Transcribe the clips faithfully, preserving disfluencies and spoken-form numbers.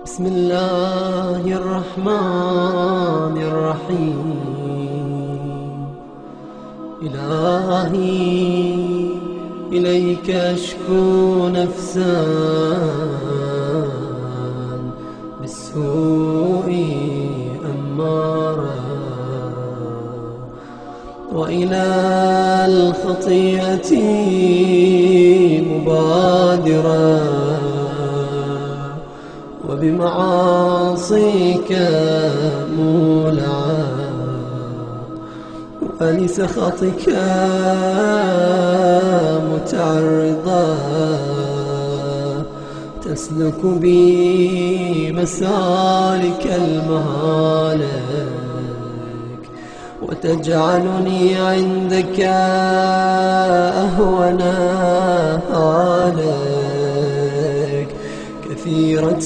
بسم الله الرحمن الرحيم. إلهي إليك أشكو نفسا بالسوء أمارا، وإلى الخطيئة مبادرا، وبمعاصيك مولعا، ولسخطك متعرضا، تسلك بي مسالك المهالك، وتجعلني عندك أهون هالك، كثيرة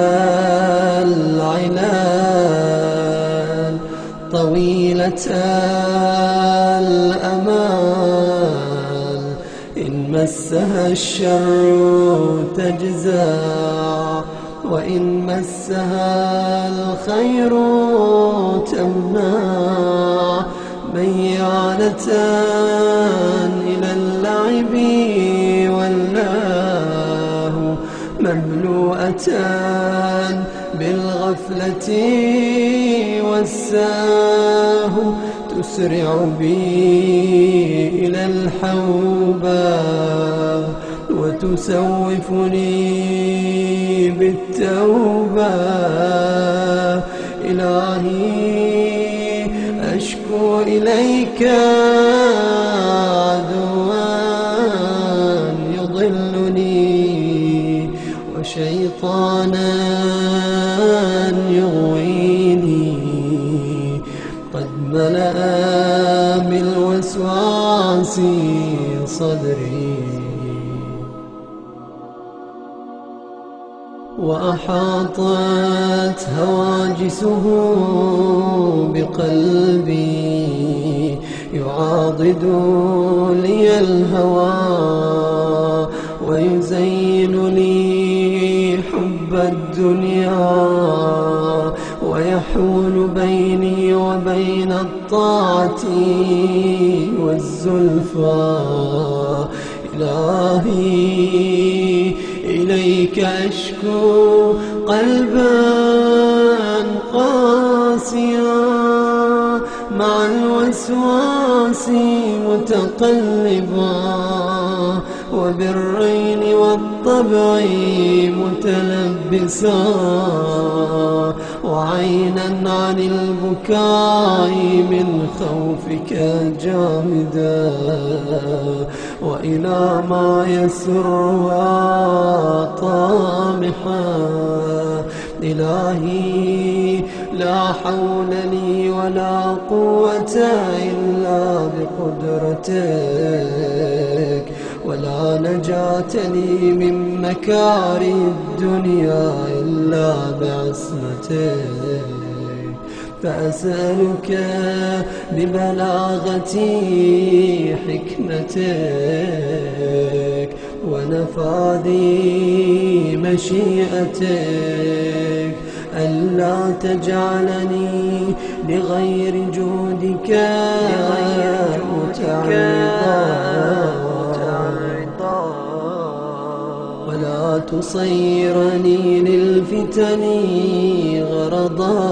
العنان طويلة الأمال، إن مسها الشر تجزع، وإن مسها الخير تمنع، ميالة إلى اللعب واللهو، مملوءة بالغفلة والساهو، تسرع بي إلى الحوبة وتسوفني بالتوبة. إلهي أشكو إليك عدوا يضلني، وشيطانا يغويني، قد ملأ بالوسواس صدري، وأحاطت هواجسه بقلبي، يعاضد لي الهوى ويزين لي حب الدنيا، ويحول بيني وبين الطاعة والزلفى. إلهي إليك أشكو قلبا قاسيا، مع الوسواس متقلبا، وبالرين والطبع متلبسا، وعينا عن البكاء من خوفك جامدا، وإلى ما يسرها طامحا. إلهي لا حول لي ولا قوة إلا بقدرتك، ولا نجاة لي من مكاره الدنيا إلا بعصمتك، فأسألك ببلاغة حكمتك ونفاذ مشيئتك، ألا تجعلني لغير جودك متعرضا، ولا تصيرني للفتن غرضا،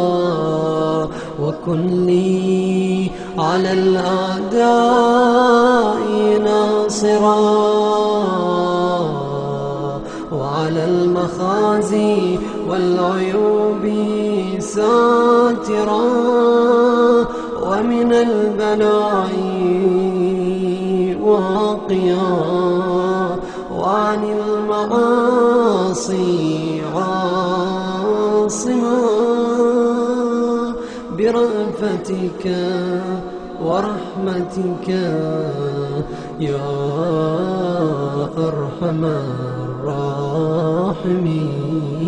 وكن لي على الأعداء ناصرا، وعلى المخازي والعيوب ساترا، ومن البلاء واقيا، وعن المعاصي عاصما، برأفتك ورحمتك يا أرحم الراحمين.